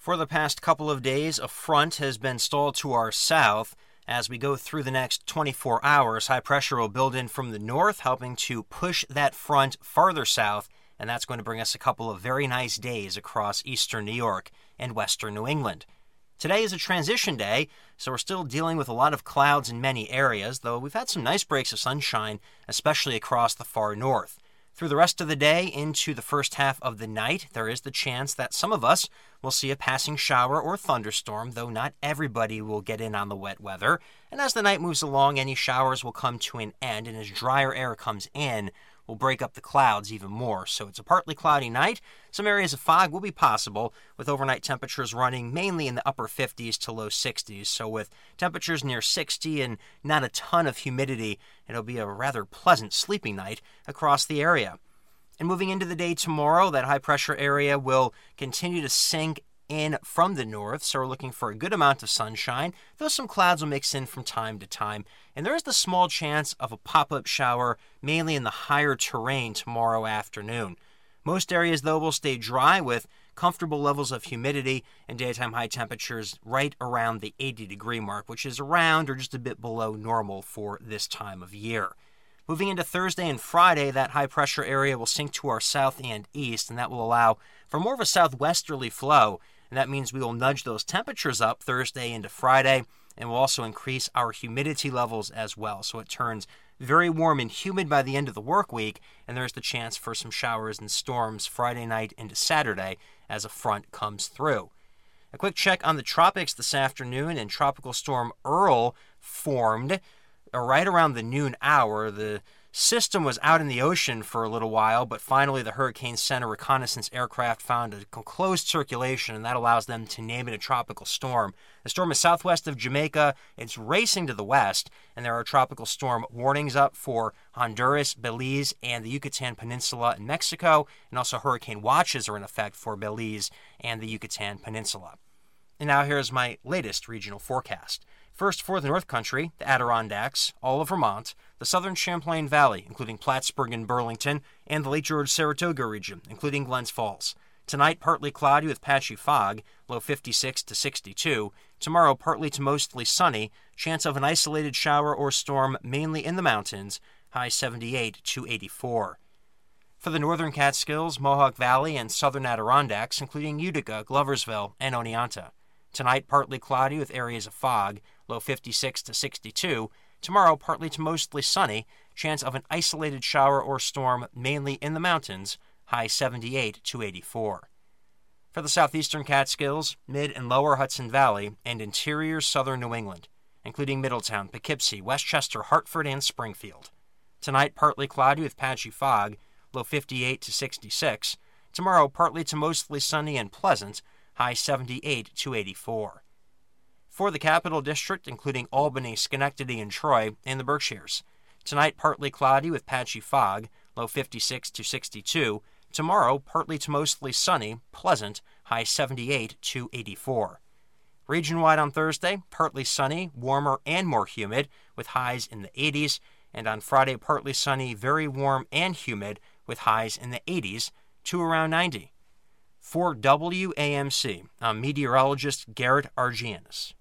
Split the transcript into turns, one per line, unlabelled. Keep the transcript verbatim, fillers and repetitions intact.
For the past couple of days, a front has been stalled to our south. As we go through the next twenty-four hours, high pressure will build in from the north, helping to push that front farther south, and that's going to bring us a couple of very nice days across eastern New York and western New England. Today is a transition day, so we're still dealing with a lot of clouds in many areas, though we've had some nice breaks of sunshine, especially across the far north. Through the rest of the day into the first half of the night, there is the chance that some of us will see a passing shower or thunderstorm, though not everybody will get in on the wet weather. And as the night moves along, any showers will come to an end, and as drier air comes in, will break up the clouds even more. So it's a partly cloudy night. Some areas of fog will be possible, with overnight temperatures running mainly in the upper fifties to low sixties. So with temperatures near sixty and not a ton of humidity, it'll be a rather pleasant sleeping night across the area. And moving into the day tomorrow, that high pressure area will continue to sink in from the north, so we're looking for a good amount of sunshine, though some clouds will mix in from time to time. And there is the small chance of a pop-up shower, mainly in the higher terrain tomorrow afternoon. Most areas, though, will stay dry with comfortable levels of humidity and daytime high temperatures right around the eighty degree mark, which is around or just a bit below normal for this time of year. Moving into Thursday and Friday, that high-pressure area will sink to our south and east, and that will allow for more of a southwesterly flow. And that means we will nudge those temperatures up Thursday into Friday, and will also increase our humidity levels as well. So it turns very warm and humid by the end of the work week, and there's the chance for some showers and storms Friday night into Saturday as a front comes through. A quick check on the tropics this afternoon, and Tropical Storm Earl formed right around the noon hour. The system was out in the ocean for a little while, but finally the Hurricane Center reconnaissance aircraft found a closed circulation, and that allows them to name it a tropical storm. The storm is southwest of Jamaica. It's racing to the west, and there are tropical storm warnings up for Honduras, Belize, and the Yucatan Peninsula in Mexico, and also hurricane watches are in effect for Belize and the Yucatan Peninsula. And now here's my latest regional forecast. First, for the North Country, the Adirondacks, all of Vermont, the southern Champlain Valley, including Plattsburgh and Burlington, and the Lake George-Saratoga region, including Glens Falls. Tonight, partly cloudy with patchy fog, low fifty-six to sixty-two. Tomorrow, partly to mostly sunny, chance of an isolated shower or storm mainly in the mountains, high seventy-eight to eighty-four. For the northern Catskills, Mohawk Valley, and southern Adirondacks, including Utica, Gloversville, and Oneonta. Tonight, partly cloudy with areas of fog, low fifty-six to sixty-two. Tomorrow, partly to mostly sunny, chance of an isolated shower or storm mainly in the mountains, high seventy-eight to eighty-four. For the southeastern Catskills, mid and lower Hudson Valley, and interior southern New England, including Middletown, Poughkeepsie, Westchester, Hartford, and Springfield. Tonight, partly cloudy with patchy fog, low fifty-eight to sixty-six. Tomorrow, partly to mostly sunny and pleasant, high seventy-eight to eighty-four. For the Capital District, including Albany, Schenectady, and Troy, and the Berkshires. Tonight, partly cloudy with patchy fog, low fifty-six to sixty-two. Tomorrow, partly to mostly sunny, pleasant, high seventy-eight to eighty-four. Region-wide on Thursday, partly sunny, warmer, and more humid, with highs in the eighties. And on Friday, partly sunny, very warm and humid, with highs in the eighties to around ninety. For W A M C, I'm meteorologist Garrett Argianis.